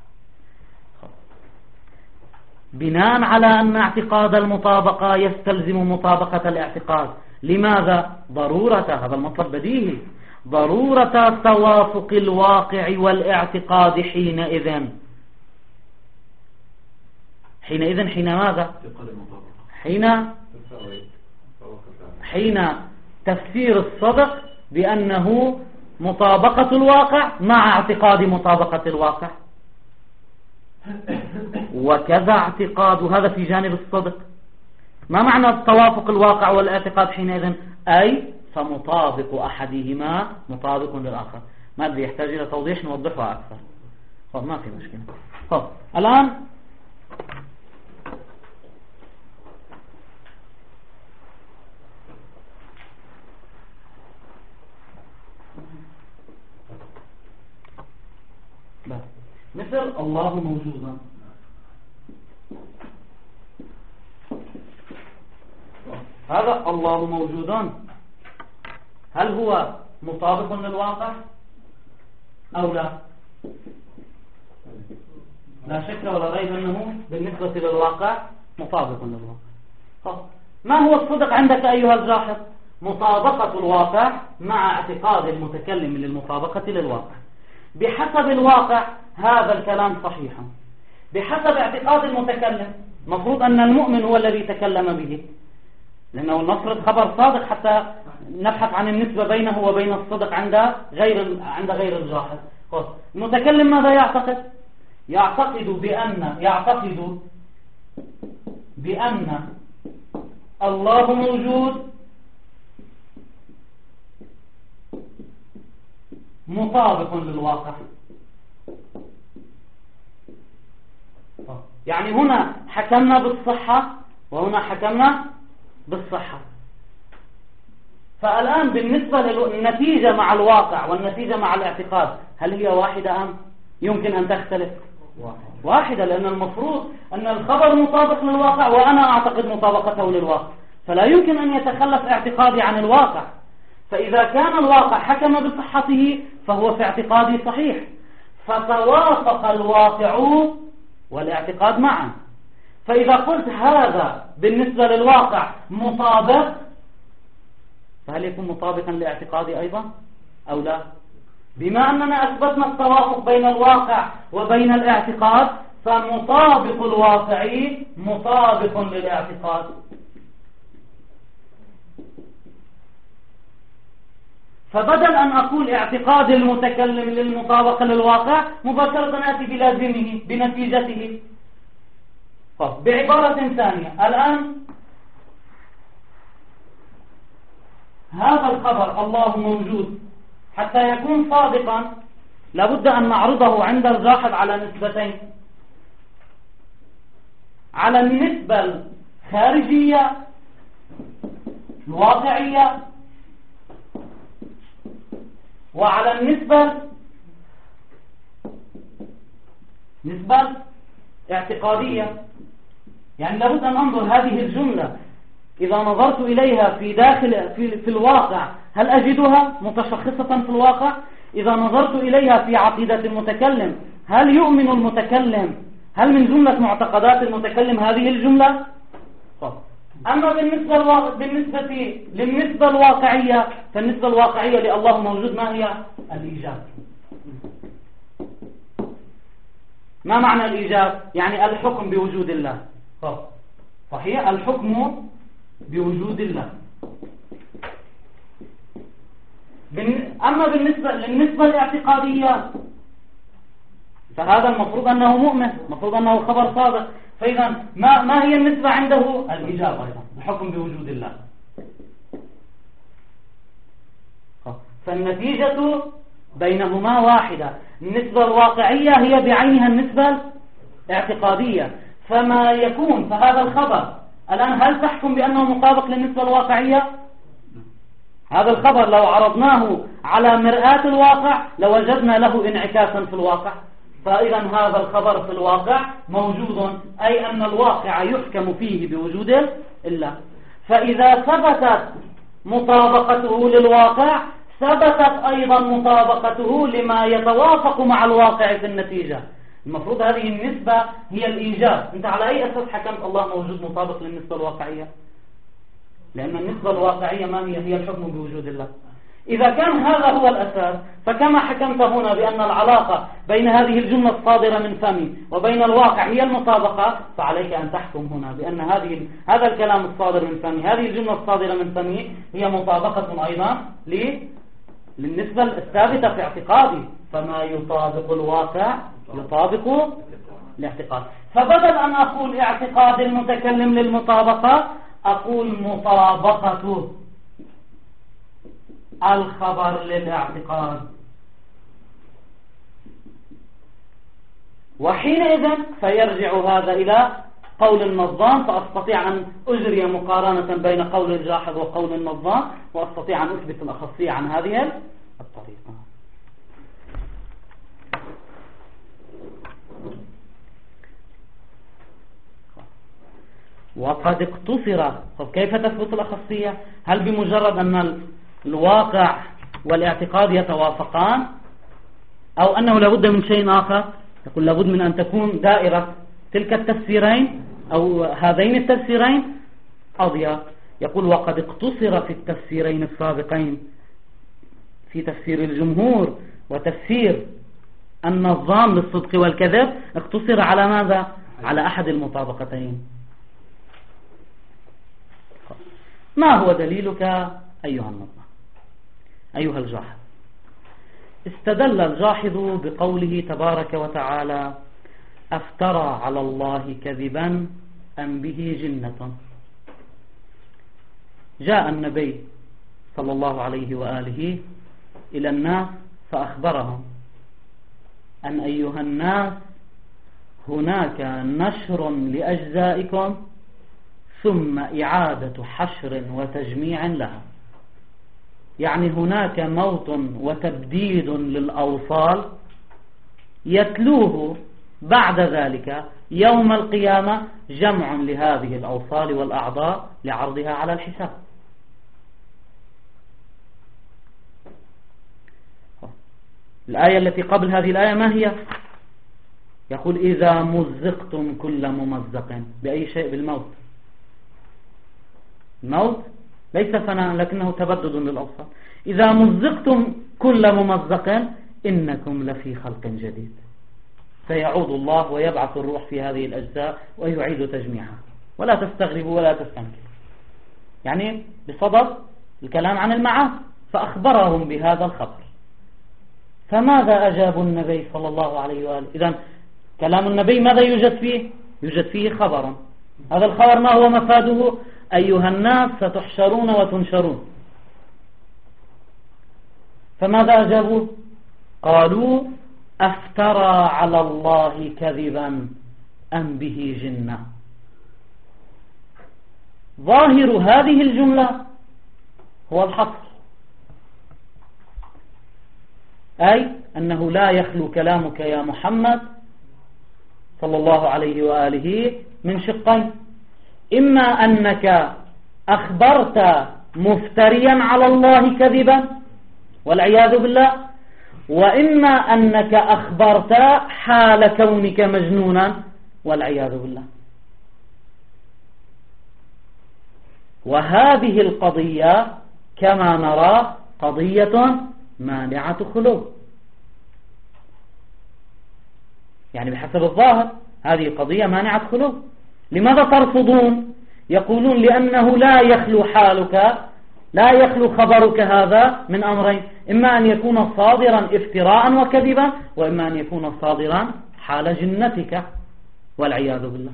بناء على أن اعتقاد المطابقة يستلزم مطابقة الاعتقاد. لماذا؟ ضرورة، هذا المطلب بديهي، ضرورة توافق الواقع والاعتقاد حينئذ حينئذ حين ماذا؟ حين حين تفسير الصدق بأنه مطابقة الواقع مع اعتقاد مطابقة الواقع، وكذا اعتقاد هذا في جانب الصدق. ما معنى توافق الواقع والاعتقاد حينئذ؟ أي فمطابق أحدهما مطابق للآخر. ما أدري يحتاج إلى توضيح نوضحها أكثر. طب ما في مشكلة. طب الآن مثل الله موجودا، هذا الله موجودا هل هو مطابق للواقع أو لا؟ لا شك ولا ريب أنه بالنسبة للواقع مطابق للواقع. ما هو الصدق عندك أيها الجاحظ؟ مطابقة الواقع مع اعتقاد المتكلم للمطابقة للواقع. بحسب الواقع هذا الكلام صحيح، بحسب اعتقاد المتكلم مفروض أن المؤمن هو الذي تكلم به، لأنه نفرض خبر صادق حتى نبحث عن النسبة بينه وبين الصدق عند غير عند غير الجاحظ. المتكلم ماذا يعتقد؟ يعتقد بأن يعتقد بأن الله موجود مطابق للواقع. يعني هنا حكمنا بالصحة وهنا حكمنا بالصحة. فالآن بالنسبة للنتيجة مع الواقع والنتيجة مع الاعتقاد هل هي واحدة أم يمكن أن تختلف؟ واحدة، لأن المفروض أن الخبر مطابق للواقع وأنا أعتقد مطابقته للواقع، فلا يمكن أن يتخلف اعتقادي عن الواقع. فإذا كان الواقع حكم بصحته فهو في اعتقادي صحيح، فتوافق الواقع والاعتقاد معا. فإذا قلت هذا بالنسبة للواقع مطابق، فهل يكون مطابقا لاعتقادي أيضا أو لا؟ بما أننا أثبتنا التوافق بين الواقع وبين الاعتقاد فمطابق الواقعي مطابق للاعتقاد. فبدل أن أقول اعتقاد المتكلم للمطابقة للواقع مباشرة آتي بلازمه بنتيجته. طب بعبارة ثانية، الآن هذا الخبر الله موجود حتى يكون صادقا لابد أن نعرضه عند الجاحظ على نسبتين، على النسبة الخارجية الواقعية وعلى النسبة نسبة اعتقادية. يعني لابد أن أنظر هذه الجملة إذا نظرت إليها في داخل في, في الواقع هل أجدها متشخصة في الواقع؟ إذا نظرت إليها في عقيدة المتكلم هل يؤمن المتكلم؟ هل من جملة معتقدات المتكلم هذه الجملة؟ طب. أما بالنسبة الواقع بالنسبة للنسبة الواقعية فالنسبة الواقعية لله موجود ما هي؟ الإيجاب. ما معنى الإيجاب؟ يعني الحكم بوجود الله. طب. صحيح الحكم بوجود الله. أما بالنسبة للنسبة الاعتقادية فهذا المفروض أنه مؤمن، المفروض أنه خبر صادق. فإذا ما ما هي النسبة عنده؟ الإجابة أيضا الحكم بوجود الله. فالنتيجة بينهما واحدة. النسبة الواقعية هي بعينها النسبة الاعتقادية. فما يكون فهذا الخبر الآن هل تحكم بأنه مطابق للنسبة الواقعية؟ هذا الخبر لو عرضناه على مرآة الواقع لوجدنا له انعكاسا في الواقع. فإذا هذا الخبر في الواقع موجود، أي أن الواقع يحكم فيه بوجود الله. فإذا ثبتت مطابقته للواقع ثبتت أيضا مطابقته لما يتوافق مع الواقع في النتيجة. المفروض هذه النسبة هي الإيجاب. أنت على أي أساس حكمت الله موجود مطابق للنسبة الواقعية؟ لأن النسبة الواقعية ما هي؟ هي الحكم بوجود الله. إذا كان هذا هو الأساس، فكما حكمت هنا بأن العلاقة بين هذه الجملة الصادرة من فمي وبين الواقع هي المطابقة، فعليك أن تحكم هنا بأن هذه هذا الكلام الصادر من فمي، هذه الجملة الصادرة من فمي هي مطابقة أيضا للنسبة الثابتة في اعتقادي. فما يطابق الواقع يطابق الاعتقاد. فبدل أن أقول اعتقاد المتكلم للمطابقة أقول مطابقة الخبر للاعتقاد. وحينئذ فيرجع هذا إلى قول النظام، فأستطيع أن أجري مقارنة بين قول الجاحظ وقول النظام، وأستطيع أن أثبت الأخصية عن هذه الطريقة. وقد اقتصر. طب كيف تثبت الأخصية؟ هل بمجرد أن الواقع والاعتقاد يتوافقان، أو أنه لابد من شيء آخر؟ يقول لابد من أن تكون دائرة تلك التفسيرين أو هذين التفسيرين قضية. يقول وقد اقتصر في التفسيرين السابقين، في تفسير الجمهور وتفسير النظام للصدق والكذب، اقتصر على ماذا؟ على أحد المطابقتين. ما هو دليلك أيها النظام أيها الجاحظ؟ استدل الجاحظ بقوله تبارك وتعالى أفترى على الله كذبا أم به جنة. جاء النبي صلى الله عليه وآله إلى الناس فأخبرهم أن أيها الناس هناك نشر لأجزائكم ثم إعادة حشر وتجميع لها. يعني هناك موت وتبديد للأوصال يتلوه بعد ذلك يوم القيامة جمع لهذه الأوصال والأعضاء لعرضها على الحساب. الآية التي قبل هذه الآية ما هي؟ يقول إذا مزقتم كل ممزق بأي شيء؟ بالموت. الموت ليس فناء لكنه تبدد للأوصال. إذا مزقتم كل ممزق إنكم لفي خلق جديد. فيعود الله ويبعث الروح في هذه الأجزاء ويعيد تجميعها. ولا تستغربوا ولا تستنكروا، يعني بصدد الكلام عن المعاد. فأخبرهم بهذا الخبر. فماذا أجاب النبي صلى الله عليه وآله؟ إذن كلام النبي ماذا يوجد فيه؟ يوجد فيه خبر. هذا الخبر ما هو مفاده؟ أيها الناس ستحشرون وتنشرون. فماذا أجابوا؟ قالوا أفترى على الله كذبا أم به جنة. ظاهر هذه الجملة هو الحصر، أي أنه لا يخلو كلامك يا محمد صلى الله عليه وآله من شقين: إما أنك أخبرت مفتريا على الله كذبا والعياذ بالله، وإما أنك أخبرت حال كونك مجنونا والعياذ بالله. وهذه القضية كما نرى قضية مانعة خلو، يعني بحسب الظاهر هذه قضية مانعة خلو. لماذا ترفضون؟ يقولون لأنه لا يخلو حالك، لا يخلو خبرك هذا من أمرين: إما أن يكون صادرا افتراء وكذبا، وإما أن يكون صادرا حال جنتك والعياذ بالله.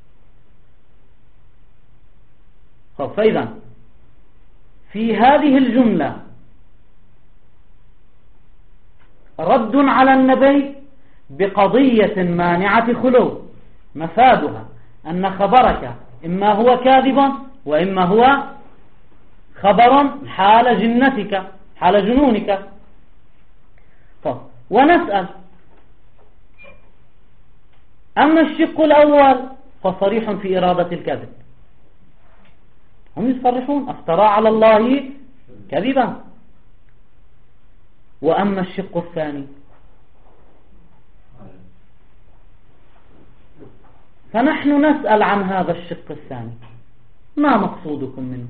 فإذا في هذه الجملة رد على النبي بقضية مانعة خلو مفادها أن خبرك إما هو كاذبا وإما هو خبر حال جنتك حال جنونك. طب ونسأل أما الشق الأول فصريح في إرادة الكذب، هم يصرحون افترى على الله كذبا. وأما الشق الثاني فنحن نسأل عن هذا الشق الثاني، ما مقصودكم منه؟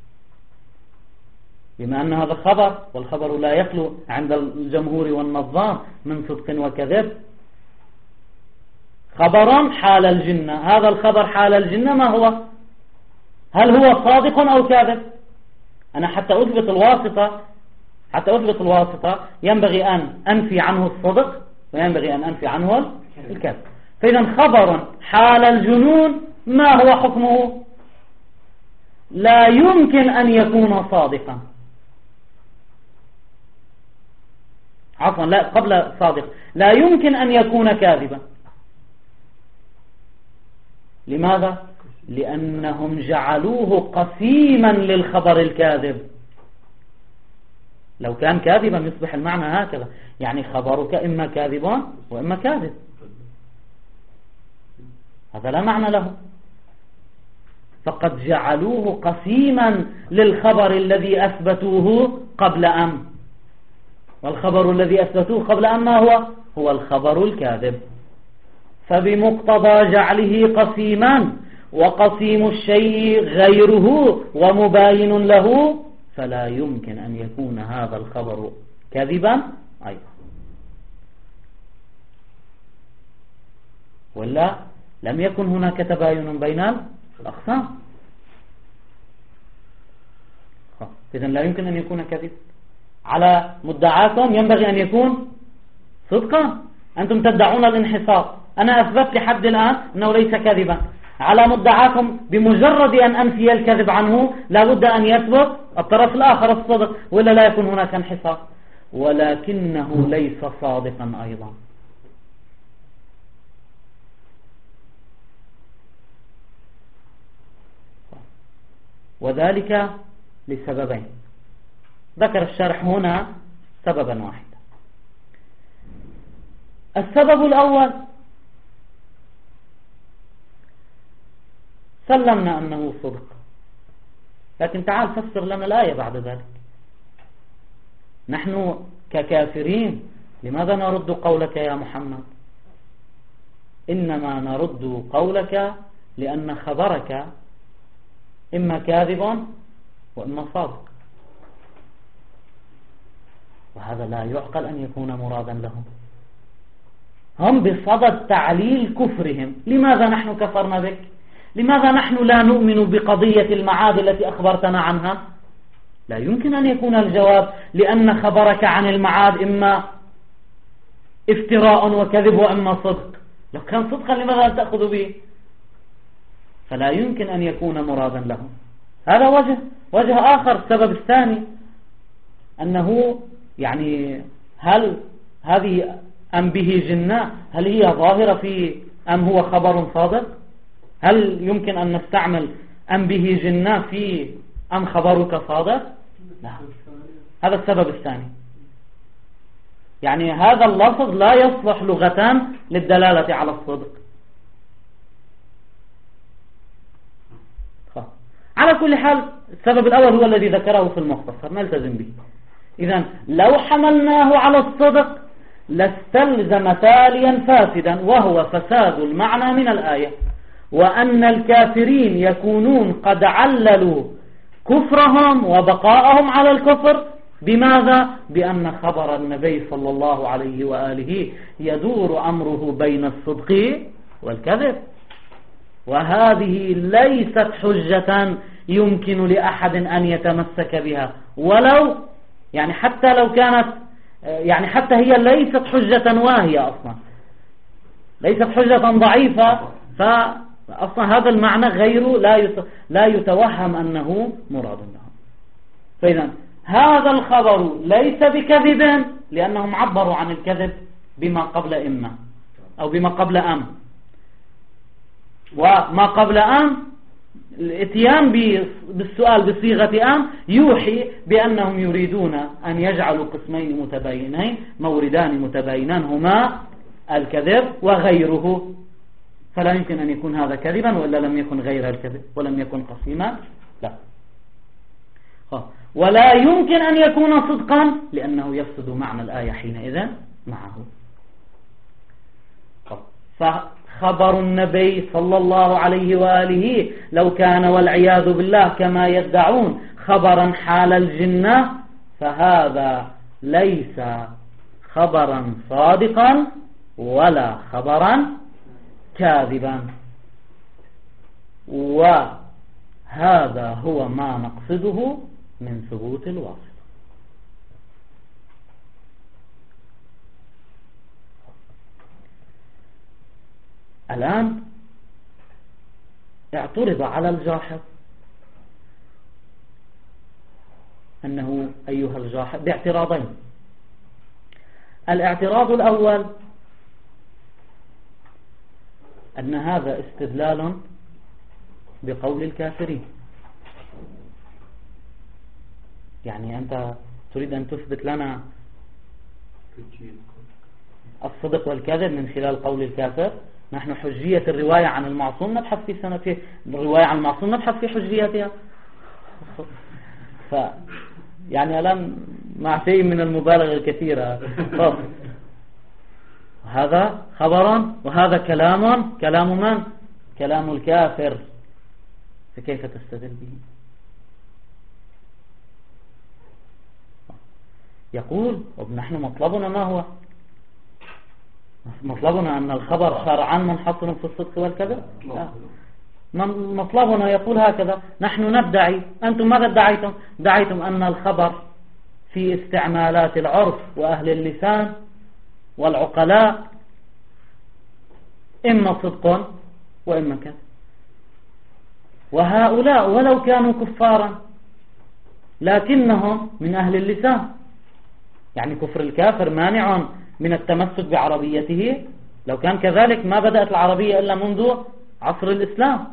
بما أن هذا خبر، والخبر لا يخلو عند الجمهور والنظام من صدق وكذب. خبرا حال الجنة، هذا الخبر حال الجنة ما هو؟ هل هو صادق أو كاذب؟ أنا حتى أثبت الواسطة حتى أثبت الواسطة ينبغي أن أنفي عنه الصدق وينبغي أن أنفي عنه الكذب. فإذا خبر حال الجنون ما هو حكمه؟ لا يمكن أن يكون صادقا، عفوا لا قبل صادق، لا يمكن أن يكون كاذبا. لماذا؟ لأنهم جعلوه قسيما للخبر الكاذب. لو كان كاذبا يصبح المعنى هكذا، يعني خبرك إما كاذب وإما كاذب، هذا لا معنى له. فقد جعلوه قسيما للخبر الذي أثبتوه قبل أم، والخبر الذي أثبتوه قبل أم ما هو؟ هو الخبر الكاذب. فبمقتضى جعله قسيما وقسيم الشيء غيره ومباين له فلا يمكن أن يكون هذا الخبر كذبا أيضا، ولا لم يكن هناك تباين بين الأقسام. إذن لا يمكن أن يكون كذب. على مدعاكم ينبغي أن يكون صدقا. أنتم تدعون الانحصار، أنا أثبت لحد الآن أنه ليس كذبا. على مدعاكم بمجرد أن أنفي الكذب عنه لا بد أن يثبت الطرف الآخر الصدق، ولا لا يكون هناك انحصار. ولكنه ليس صادقا أيضا. وذلك لسببين، ذكر الشارح هنا سببا واحدا. السبب الأول سلمنا أنه صدق، لكن تعال فسر لنا الآية بعد ذلك. نحن ككافرين لماذا نرد قولك يا محمد؟ إنما نرد قولك لأن خبرك إما كاذب وإما صادق، وهذا لا يعقل أن يكون مرادا لهم. هم بصدد تعليل كفرهم. لماذا نحن كفرنا بك؟ لماذا نحن لا نؤمن بقضية المعاد التي أخبرتنا عنها؟ لا يمكن أن يكون الجواب لأن خبرك عن المعاد إما افتراء وكذب وإما صدق. لو كان صدقا لماذا تأخذ به؟ فلا يمكن أن يكون مرادا لهم. هذا وجه وجه آخر. السبب الثاني أنه يعني هل هذه أم به جنة هل هي ظاهرة في أم هو خبر صادق؟ هل يمكن أن نستعمل أم به جنة في أم خبرك صادق؟ لا. هذا السبب الثاني، يعني هذا اللفظ لا يصلح لغة للدلالة على الصدق. على كل حال السبب الأول هو الذي ذكره في المختصر نلتزم به. إذن لو حملناه على الصدق لاستلزم تاليا فاسدا، وهو فساد المعنى من الآية، وأن الكافرين يكونون قد عللوا كفرهم وبقاءهم على الكفر بماذا؟ بأن خبر النبي صلى الله عليه وآله يدور أمره بين الصدق والكذب، وهذه ليست حجة يمكن لأحد أن يتمسك بها، ولو يعني حتى لو كانت يعني حتى هي ليست حجة واهية أصلا، ليست حجة ضعيفة، فأصلا هذا المعنى غير لا لا يتوهم أنه مراد له. فإذا هذا الخبر ليس بكذب لأنهم عبروا عن الكذب بما قبل إما أو بما قبل أم، وما قبل أم الاتيان بالسؤال بصيغة أم يوحي بأنهم يريدون أن يجعلوا قسمين متباينين موردان متباينان هما الكذب وغيره، فلا يمكن أن يكون هذا كذبا ولا لم يكن غير الكذب ولم يكن قسيما، لا. ولا يمكن أن يكون صدقا لأنه يفسد معنى الآية حينئذ معه. فخبر النبي صلى الله عليه وآله لو كان والعياذ بالله كما يدعون خبرا حال الجنة فهذا ليس خبرا صادقا ولا خبرا كاذبا، وهذا هو ما نقصده من ثبوت الواسطة. الآن اعترض على الجاحظ أنه أيها الجاحظ باعتراضين. الاعتراض الأول أن هذا استدلال بقول الكافرين، يعني أنت تريد أن تثبت لنا الصدق والكذب من خلال قول الكافر. نحن حجية الرواية عن المعصوم نبحث في سنة الرواية عن المعصوم نبحث في حجيتها. ف يعني الآن مع شيء من المبالغة الكثيرة. هذا خبر وهذا كلام، كلام من؟ كلام الكافر، فكيف تستدل به؟ يقول ونحن مطلبنا ما هو؟ مطلبنا أن الخبر شرعا منحصر في الصدق والكذب؟ لا. مطلبنا يقول هكذا: نحن ندعي، أنتم ماذا ادعيتم؟ دعيتم أن الخبر في استعمالات العرف وأهل اللسان والعقلاء إما صدق وإما كذب، وهؤلاء ولو كانوا كفارا لكنهم من أهل اللسان، يعني كفر الكافر مانع من التمسك بعربيته. لو كان كذلك ما بدأت العربية إلا منذ عصر الإسلام.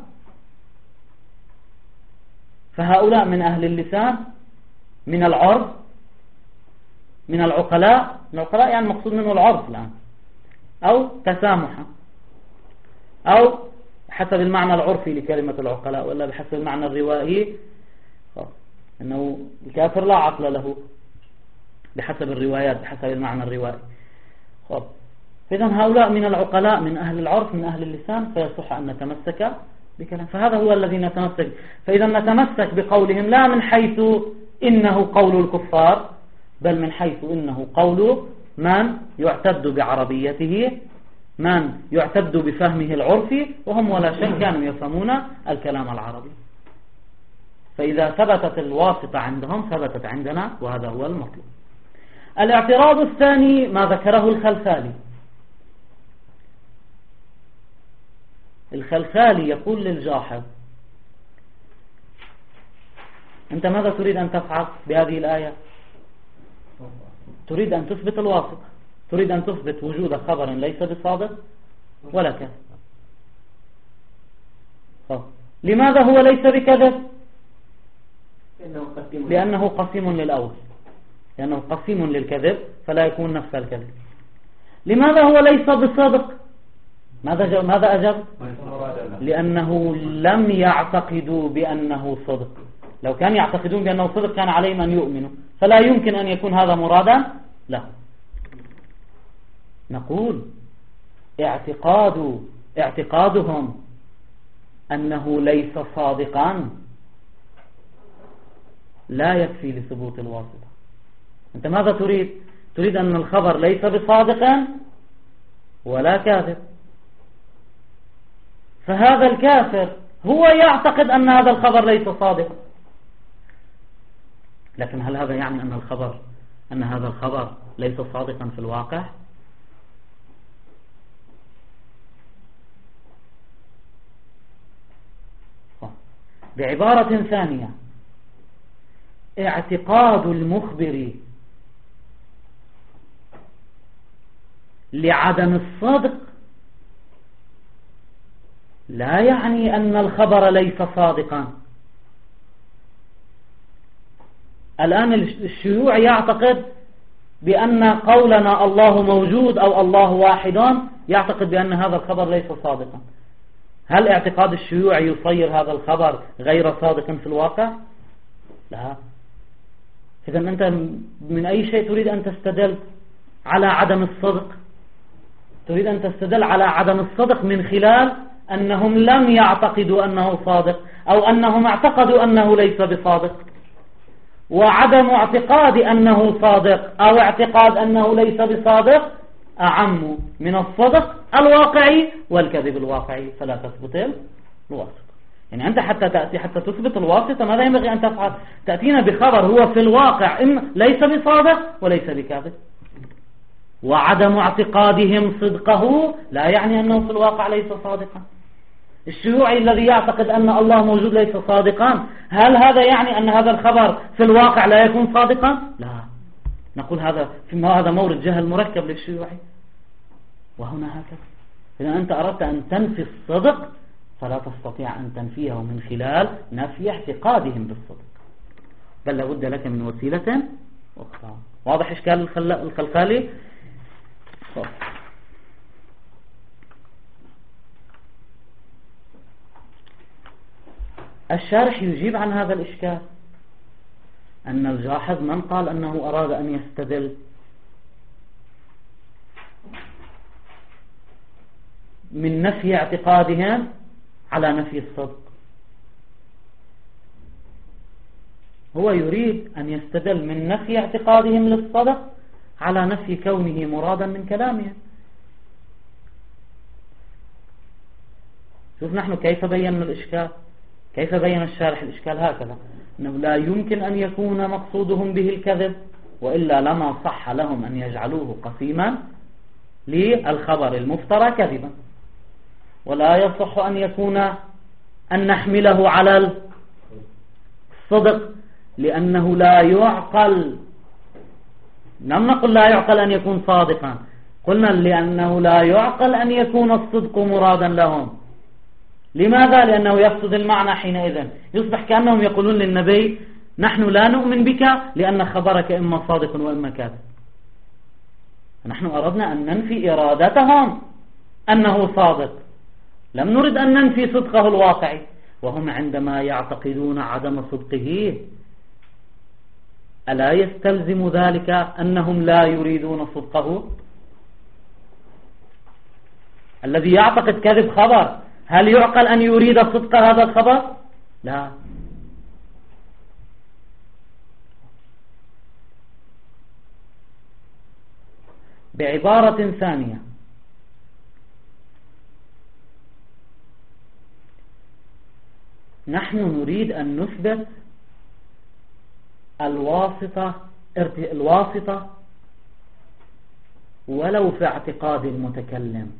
فهؤلاء من أهل اللسان، من العرف، من العقلاء. العقلاء يعني مقصود منه العرف الآن، أو تسامحا، أو حسب المعنى العرفي لكلمة العقلاء، ولا بحسب المعنى الروائي أنه الكافر لا عقل له بحسب الروايات، بحسب المعنى الروائي. خب إذن هؤلاء من العقلاء، من أهل العرف، من أهل اللسان، فيصح أن نتمسك بكلام. فهذا هو الذي نتمسك. فإذا نتمسك بقولهم لا من حيث إنه قول الكفار، بل من حيث إنه قول من يعتد بعربيته، من يعتد بفهمه العرفي، وهم ولا شك كانوا يفهمون الكلام العربي. فإذا ثبتت الواسطة عندهم ثبتت عندنا، وهذا هو المطلوب. الاعتراض الثاني ما ذكره الخلخالي. الخلخالي يقول للجاحظ: أنت ماذا تريد أن تفعل بهذه الآية؟ تريد أن تثبت الواسطة، تريد أن تثبت وجود خبر ليس بصادق ولا كذب. لماذا هو ليس بكذب؟ لأنه قسيم للأول، لأنه قسيم للكذب فلا يكون نفس الكذب. لماذا هو ليس بصادق؟ ماذا ماذا أجب؟ لأنه لم يعتقدوا بأنه صدق. لو كان يعتقدون بأنه صدق كان عليهم أن يؤمنوا، فلا يمكن أن يكون هذا مرادا له. نقول اعتقاد اعتقادهم أنه ليس صادقا لا يكفي لثبوت الواسطة. أنت ماذا تريد؟ تريد أن الخبر ليس بصادق ولا كاذب. فهذا الكافر هو يعتقد أن هذا الخبر ليس صادقا، لكن هل هذا يعني أن الخبر أن هذا الخبر ليس صادقا في الواقع؟ بعبارة ثانية: اعتقاد المخبر لعدم الصدق لا يعني أن الخبر ليس صادقا. الآن الشيوعي يعتقد بأن قولنا الله موجود أو الله واحد يعتقد بأن هذا الخبر ليس صادقا. هل اعتقاد الشيوعي يصير هذا الخبر غير صادق في الواقع؟ لا. إذا أنت من أي شيء تريد أن تستدل على عدم الصدق؟ تريد أن تستدل على عدم الصدق من خلال أنهم لم يعتقدوا أنه صادق أو أنهم اعتقدوا أنه ليس بصادق. وعدم اعتقاد أنه صادق أو اعتقاد أنه ليس بصادق أعم من الصدق الواقعي والكذب الواقعي، فلا تثبت الواسطة. يعني أنت حتى تأتي حتى تثبت الواسطة ماذا ينبغي أن تفعل؟ تأتينا بخبر هو في الواقع إما ليس بصادق وليس بكاذب. وعدم اعتقادهم صدقه لا يعني أنه في الواقع ليس صادقا. الشيوعي الذي يعتقد أن الله موجود ليس صادقا، هل هذا يعني أن هذا الخبر في الواقع لا يكون صادقا؟ لا. نقول هذا هذا مورد جهل مركب للشيوعي. وهنا هكذا. إذا أنت أردت أن تنفي الصدق فلا تستطيع أن تنفيه من خلال نفي اعتقادهم بالصدق، بل لابد لك من وسيلة أخرى. واضح إشكال الخلخالي؟ الشارح يجيب عن هذا الإشكال أن الجاحظ من قال أنه أراد أن يستدل من نفي اعتقادهم على نفي الصدق. هو يريد أن يستدل من نفي اعتقادهم للصدق على نفي كونه مرادا من كلامهم. شوف نحن كيف بينا الإشكال، كيف بين الشارح الإشكال هكذا، أنه لا يمكن أن يكون مقصودهم به الكذب، وإلا لما صح لهم أن يجعلوه قسيما للخبر المفترى كذبا، ولا يصح أن يكون أن نحمله على الصدق لأنه لا يعقل. لم نقل لا يعقل أن يكون صادقا، قلنا لأنه لا يعقل أن يكون الصدق مرادا لهم. لماذا؟ لأنه يفسد المعنى حينئذ، يصبح كأنهم يقولون للنبي نحن لا نؤمن بك لأن خبرك إما صادق وإما كاذب. نحن أردنا أن ننفي إرادتهم أنه صادق، لم نرد أن ننفي صدقه الواقعي. وهم عندما يعتقدون عدم صدقه ألا يستلزم ذلك أنهم لا يريدون صدقه؟ الذي يعتقد كذب خبر هل يعقل أن يريد صدق هذا الخبر؟ لا. بعبارة ثانية، نحن نريد أن نثبت الواسطة الواسطة ولو في اعتقاد المتكلم.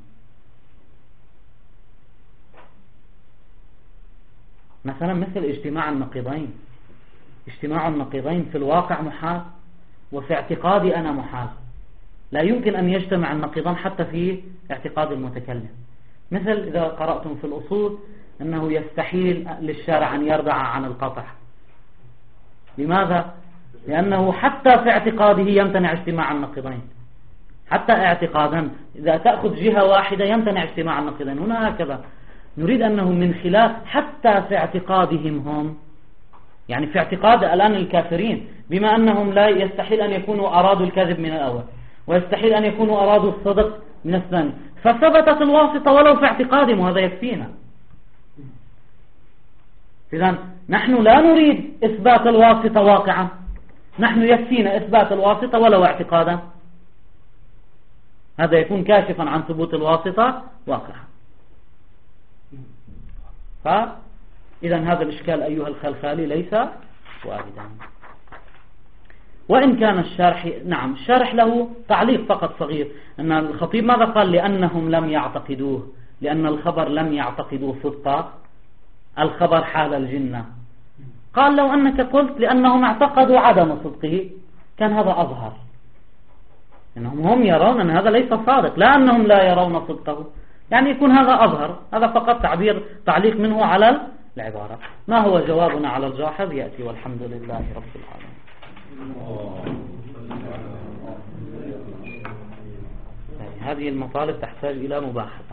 مثلا مثل اجتماع النقيضين. اجتماع النقيضين في الواقع محال، وفي اعتقادي أنا محال. لا يمكن أن يجتمع النقيضان حتى في اعتقاد المتكلم. مثل إذا قرأتم في الأصول أنه يستحيل للشارع أن يردع عن القطع. لماذا؟ لأنه حتى في اعتقاده يمتنع اجتماع النقيضين، حتى اعتقادا إذا تأخذ جهة واحدة يمتنع اجتماع النقيضين. هنا هكذا نريد أنه من خلال حتى في اعتقادهم هم، يعني في اعتقاد الآن الكافرين بما أنهم لا يستحيل أن يكونوا أرادوا الكذب من الأول ويستحيل أن يكونوا أرادوا الصدق من الثاني، فثبتت الواسطة ولو في اعتقادهم، وهذا يكفينا. إذن نحن لا نريد إثبات الواسطة واقعا، نحن يكفينا إثبات الواسطة ولو اعتقادا، هذا يكون كاشفا عن ثبوت الواسطة واقعا. فإذا هذا الإشكال أيها الخلخالي ليس واردا. وإن كان الشارح، نعم الشارح له تعليق فقط صغير، أن الخطيب ماذا قال؟ لأنهم لم يعتقدوه، لأن الخبر لم يعتقدوا صدق الخبر حال الجنة. قال لو أنك قلت لأنهم اعتقدوا عدم صدقه كان هذا أظهر، إنهم هم يرون أن هذا ليس صادق، لا أنهم لا يرون صدقه، يعني يكون هذا أظهر. هذا فقط تعبير تعليق منه على العبارة. ما هو جوابنا على الجاحظ يأتي، والحمد لله رب العالمين. هذه المطالب تحتاج إلى مباحث.